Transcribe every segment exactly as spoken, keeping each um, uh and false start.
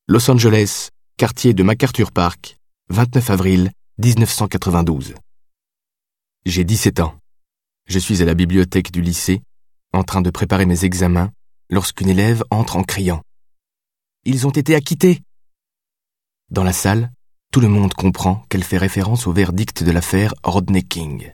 Los Angeles, quartier de MacArthur Park, vingt-neuf avril dix-neuf cent quatre-vingt-douze. J'ai dix-sept ans. Je suis à la bibliothèque du lycée, en train de préparer mes examens, lorsqu'une élève entre en criant « Ils ont été acquittés !» Dans la salle, tout le monde comprend qu'elle fait référence au verdict de l'affaire Rodney King.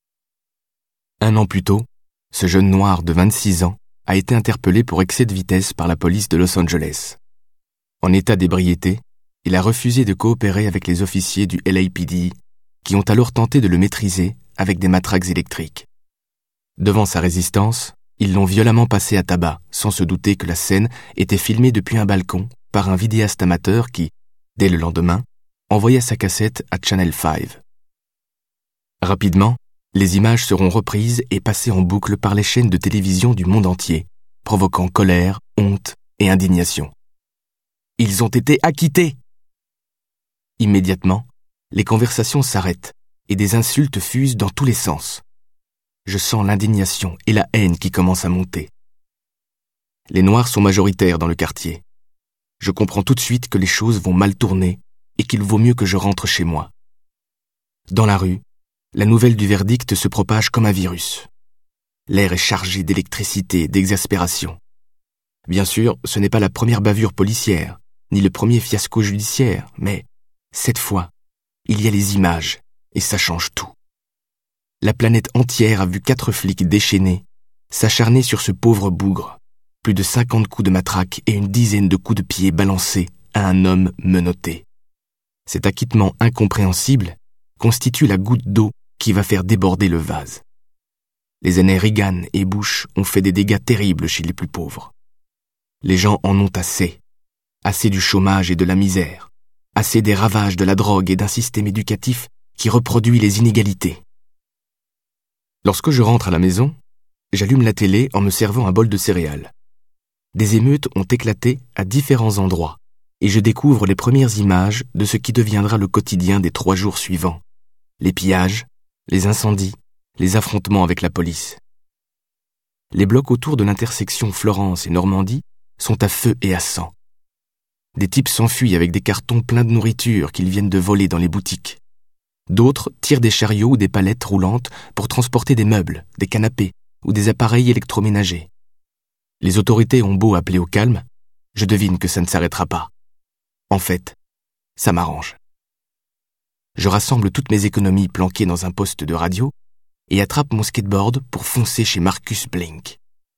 Un an plus tôt, ce jeune noir de vingt-six ans a été interpellé pour excès de vitesse par la police de Los Angeles. En état d'ébriété, il a refusé de coopérer avec les officiers du L A P D, qui ont alors tenté de le maîtriser avec des matraques électriques. Devant sa résistance, ils l'ont violemment passé à tabac, sans se douter que la scène était filmée depuis un balcon par un vidéaste amateur qui, dès le lendemain, envoya sa cassette à Channel cinq. Rapidement, les images seront reprises et passées en boucle par les chaînes de télévision du monde entier, provoquant colère, honte et indignation. Ils ont été acquittés! Immédiatement, les conversations s'arrêtent et des insultes fusent dans tous les sens. Je sens l'indignation et la haine qui commencent à monter. Les Noirs sont majoritaires dans le quartier. Je comprends tout de suite que les choses vont mal tourner et qu'il vaut mieux que je rentre chez moi. Dans la rue, la nouvelle du verdict se propage comme un virus. L'air est chargé d'électricité et d'exaspération. Bien sûr, ce n'est pas la première bavure policière, ni le premier fiasco judiciaire, mais, cette fois, il y a les images, et ça change tout. La planète entière a vu quatre flics déchaînés s'acharner sur ce pauvre bougre, plus de cinquante coups de matraque et une dizaine de coups de pied balancés à un homme menotté. Cet acquittement incompréhensible constitue la goutte d'eau qui va faire déborder le vase. Les années Reagan et Bush ont fait des dégâts terribles chez les plus pauvres. Les gens en ont assez. Assez du chômage et de la misère. Assez des ravages de la drogue et d'un système éducatif qui reproduit les inégalités. Lorsque je rentre à la maison, j'allume la télé en me servant un bol de céréales. Des émeutes ont éclaté à différents endroits et je découvre les premières images de ce qui deviendra le quotidien des trois jours suivants. Les pillages, les incendies, les affrontements avec la police. Les blocs autour de l'intersection Florence et Normandie sont à feu et à sang. Des types s'enfuient avec des cartons pleins de nourriture qu'ils viennent de voler dans les boutiques. D'autres tirent des chariots ou des palettes roulantes pour transporter des meubles, des canapés ou des appareils électroménagers. Les autorités ont beau appeler au calme, je devine que ça ne s'arrêtera pas. En fait, ça m'arrange. Je rassemble toutes mes économies planquées dans un poste de radio et attrape mon skateboard pour foncer chez Marcus Blink.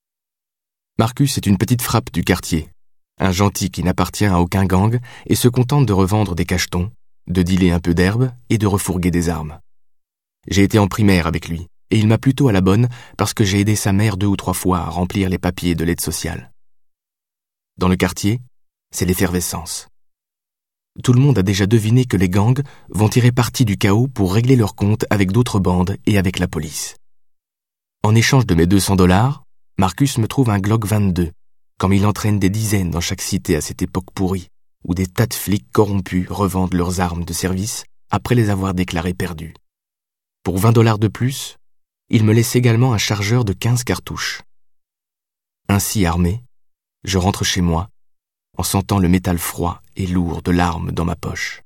Marcus est une petite frappe du quartier. Un gentil qui n'appartient à aucun gang et se contente de revendre des cachetons, de dealer un peu d'herbe et de refourguer des armes. J'ai été en primaire avec lui et il m'a plutôt à la bonne parce que j'ai aidé sa mère deux ou trois fois à remplir les papiers de l'aide sociale. Dans le quartier, c'est l'effervescence. Tout le monde a déjà deviné que les gangs vont tirer parti du chaos pour régler leurs comptes avec d'autres bandes et avec la police. En échange de mes deux cents dollars, Marcus me trouve un Glock vingt-deux, comme il entraîne des dizaines dans chaque cité à cette époque pourrie, où des tas de flics corrompus revendent leurs armes de service après les avoir déclarées perdues. Pour vingt dollars de plus, il me laisse également un chargeur de quinze cartouches. Ainsi armé, je rentre chez moi, en sentant le métal froid et lourd de l'arme dans ma poche.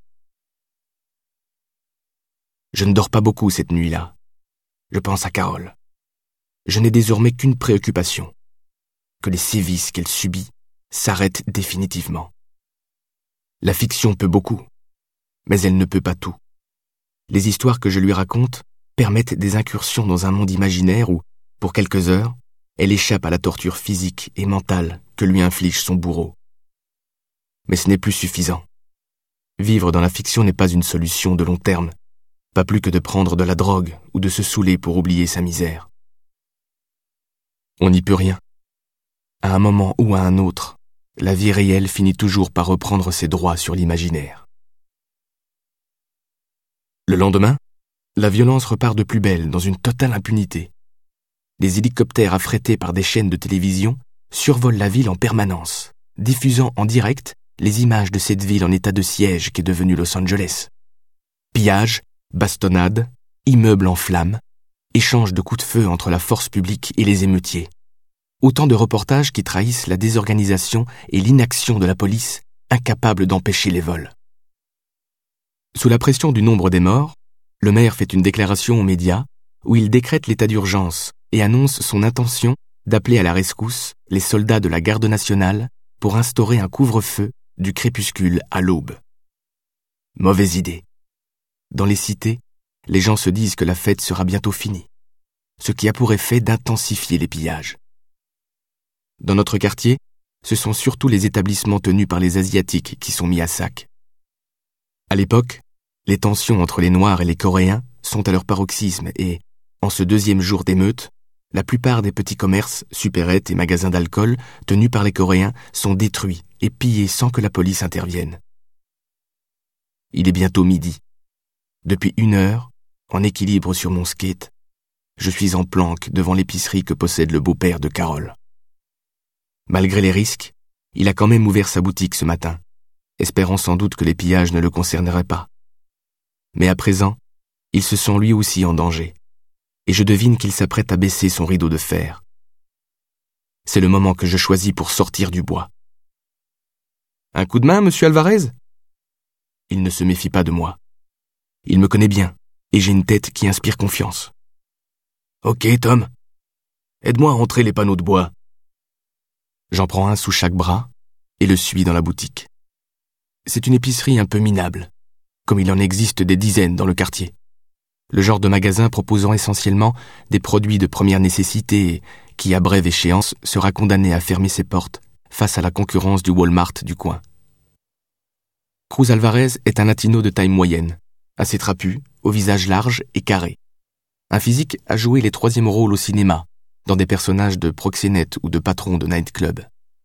Je ne dors pas beaucoup cette nuit-là. Je pense à Carole. Je n'ai désormais qu'une préoccupation, que les sévices qu'elle subit s'arrêtent définitivement. La fiction peut beaucoup, mais elle ne peut pas tout. Les histoires que je lui raconte permettent des incursions dans un monde imaginaire où, pour quelques heures, elle échappe à la torture physique et mentale que lui inflige son bourreau. Mais ce n'est plus suffisant. Vivre dans la fiction n'est pas une solution de long terme, pas plus que de prendre de la drogue ou de se saouler pour oublier sa misère. On n'y peut rien. À un moment ou à un autre, la vie réelle finit toujours par reprendre ses droits sur l'imaginaire. Le lendemain, la violence repart de plus belle dans une totale impunité. Des hélicoptères affrétés par des chaînes de télévision survolent la ville en permanence, diffusant en direct les images de cette ville en état de siège qu'est devenue Los Angeles. Pillages, bastonnades, immeubles en flammes, échanges de coups de feu entre la force publique et les émeutiers. Autant de reportages qui trahissent la désorganisation et l'inaction de la police incapable d'empêcher les vols. Sous la pression du nombre des morts, le maire fait une déclaration aux médias où il décrète l'état d'urgence et annonce son intention d'appeler à la rescousse les soldats de la garde nationale pour instaurer un couvre-feu du crépuscule à l'aube. Mauvaise idée. Dans les cités, les gens se disent que la fête sera bientôt finie, ce qui a pour effet d'intensifier les pillages. Dans notre quartier, ce sont surtout les établissements tenus par les Asiatiques qui sont mis à sac. À l'époque, les tensions entre les Noirs et les Coréens sont à leur paroxysme et, en ce deuxième jour d'émeute, la plupart des petits commerces, supérettes et magasins d'alcool tenus par les Coréens sont détruits et pillés sans que la police intervienne. Il est bientôt midi. Depuis une heure, en équilibre sur mon skate, je suis en planque devant l'épicerie que possède le beau-père de Carole. Malgré les risques, il a quand même ouvert sa boutique ce matin, espérant sans doute que les pillages ne le concerneraient pas. Mais à présent, il se sent lui aussi en danger, et je devine qu'il s'apprête à baisser son rideau de fer. C'est le moment que je choisis pour sortir du bois. « Un coup de main, monsieur Alvarez ?» Il ne se méfie pas de moi. Il me connaît bien, et j'ai une tête qui inspire confiance. « Ok, Tom. Aide-moi à entrer les panneaux de bois. » J'en prends un sous chaque bras et le suis dans la boutique. C'est une épicerie un peu minable, comme il en existe des dizaines dans le quartier. Le genre de magasin proposant essentiellement des produits de première nécessité qui, à brève échéance, sera condamné à fermer ses portes face à la concurrence du Walmart du coin. Cruz Alvarez est un latino de taille moyenne, assez trapu, au visage large et carré. Un physique à jouer les troisièmes rôles au cinéma, dans des personnages de proxénètes ou de patrons de nightclub.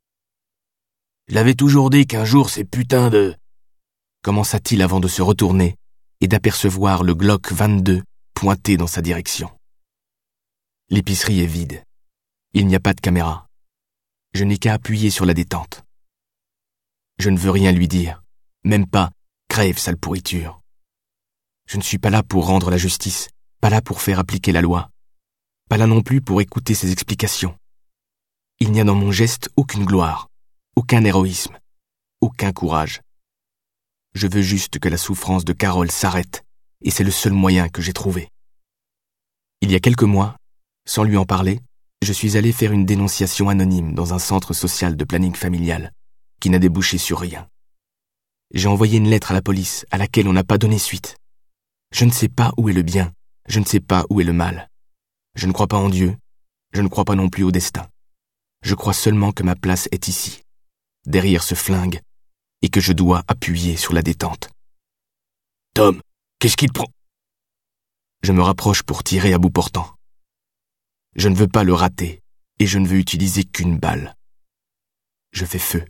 « Je l'avais toujours dit qu'un jour ces putains de... » commença-t-il avant de se retourner et d'apercevoir le Glock vingt-deux pointé dans sa direction. L'épicerie est vide. Il n'y a pas de caméra. Je n'ai qu'à appuyer sur la détente. Je ne veux rien lui dire, même pas « crève, sale pourriture ». Je ne suis pas là pour rendre la justice, pas là pour faire appliquer la loi, pas là non plus pour écouter ses explications. Il n'y a dans mon geste aucune gloire, aucun héroïsme, aucun courage. Je veux juste que la souffrance de Carole s'arrête, et c'est le seul moyen que j'ai trouvé. Il y a quelques mois, sans lui en parler, je suis allé faire une dénonciation anonyme dans un centre social de planning familial, qui n'a débouché sur rien. J'ai envoyé une lettre à la police, à laquelle on n'a pas donné suite. Je ne sais pas où est le bien, je ne sais pas où est le mal. Je ne crois pas en Dieu, je ne crois pas non plus au destin. Je crois seulement que ma place est ici, derrière ce flingue, et que je dois appuyer sur la détente. « Tom, qu'est-ce qui te prend ?» Je me rapproche pour tirer à bout portant. Je ne veux pas le rater, et je ne veux utiliser qu'une balle. Je fais feu.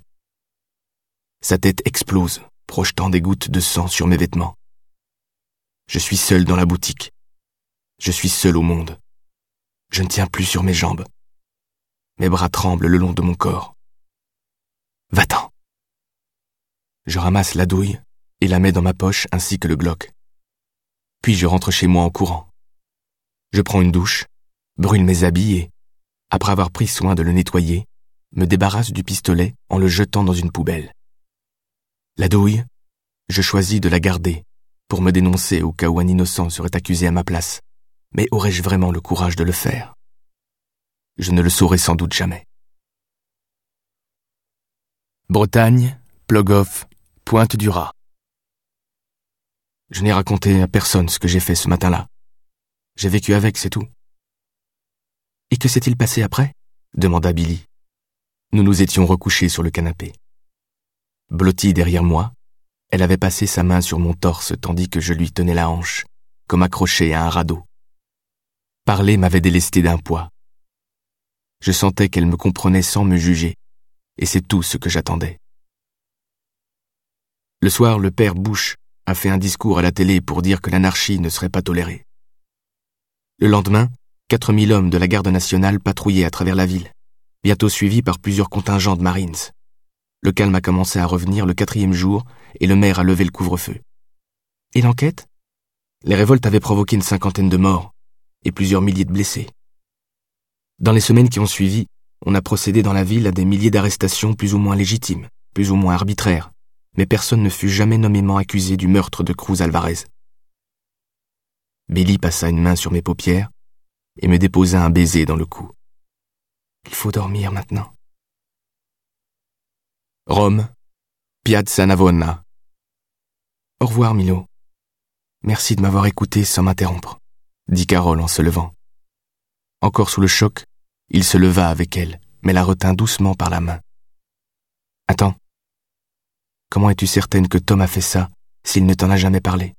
Sa tête explose, projetant des gouttes de sang sur mes vêtements. Je suis seul dans la boutique. Je suis seul au monde. Je ne tiens plus sur mes jambes. Mes bras tremblent le long de mon corps. Va-t'en. Je ramasse la douille et la mets dans ma poche ainsi que le Glock. Puis je rentre chez moi en courant. Je prends une douche, brûle mes habits et, après avoir pris soin de le nettoyer, me débarrasse du pistolet en le jetant dans une poubelle. La douille, je choisis de la garder pour me dénoncer au cas où un innocent serait accusé à ma place. Mais aurais-je vraiment le courage de le faire ? Je ne le saurai sans doute jamais. Bretagne, Plogoff, Pointe-du-Raz. Je n'ai raconté à personne ce que j'ai fait ce matin-là. J'ai vécu avec, c'est tout. Et que s'est-il passé après ? Demanda Billy. Nous nous étions recouchés sur le canapé. Blottie derrière moi, elle avait passé sa main sur mon torse tandis que je lui tenais la hanche, comme accroché à un radeau. Parler m'avait délesté d'un poids. Je sentais qu'elle me comprenait sans me juger, et c'est tout ce que j'attendais. Le soir, le père Bush a fait un discours à la télé pour dire que l'anarchie ne serait pas tolérée. Le lendemain, quatre mille hommes de la garde nationale patrouillaient à travers la ville, bientôt suivis par plusieurs contingents de Marines. Le calme a commencé à revenir le quatrième jour et le maire a levé le couvre-feu. Et l'enquête ? Les révoltes avaient provoqué une cinquantaine de morts et plusieurs milliers de blessés. Dans les semaines qui ont suivi, on a procédé dans la ville à des milliers d'arrestations plus ou moins légitimes, plus ou moins arbitraires, mais personne ne fut jamais nommément accusé du meurtre de Cruz Alvarez. Billy passa une main sur mes paupières et me déposa un baiser dans le cou. Il faut dormir maintenant. Rome, Piazza Navona. Au revoir, Milo. Merci de m'avoir écouté sans m'interrompre, dit Carole en se levant. Encore sous le choc, il se leva avec elle, mais la retint doucement par la main. Attends. Comment es-tu certaine que Tom a fait ça, s'il ne t'en a jamais parlé?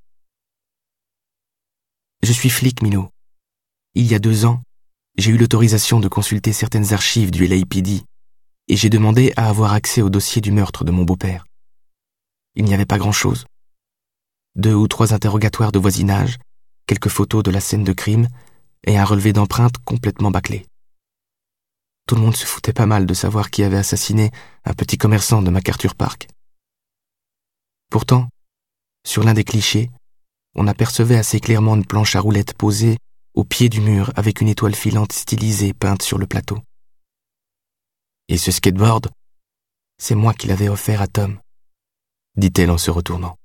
Je suis flic, Milo. Il y a deux ans, j'ai eu l'autorisation de consulter certaines archives du L A P D et j'ai demandé à avoir accès au dossier du meurtre de mon beau-père. Il n'y avait pas grand-chose. Deux ou trois interrogatoires de voisinage, quelques photos de la scène de crime et un relevé d'empreintes complètement bâclé. Tout le monde se foutait pas mal de savoir qui avait assassiné un petit commerçant de MacArthur Park. Pourtant, sur l'un des clichés, on apercevait assez clairement une planche à roulettes posée au pied du mur avec une étoile filante stylisée peinte sur le plateau. Et ce skateboard, c'est moi qui l'avais offert à Tom, dit-elle en se retournant.